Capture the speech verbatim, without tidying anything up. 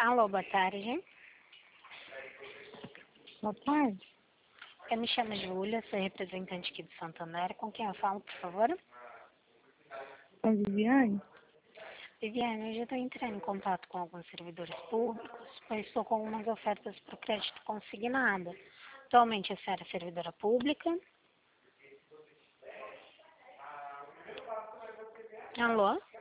Alô, boa tarde. Boa tarde. Eu me chamo Júlia, sou representante aqui do Santander. Com quem eu falo, por favor? A Viviane? Viviane, eu já estou entrando em contato com alguns servidores públicos, pois estou com algumas ofertas para o crédito consignado. Atualmente a senhora é servidora pública. Alô?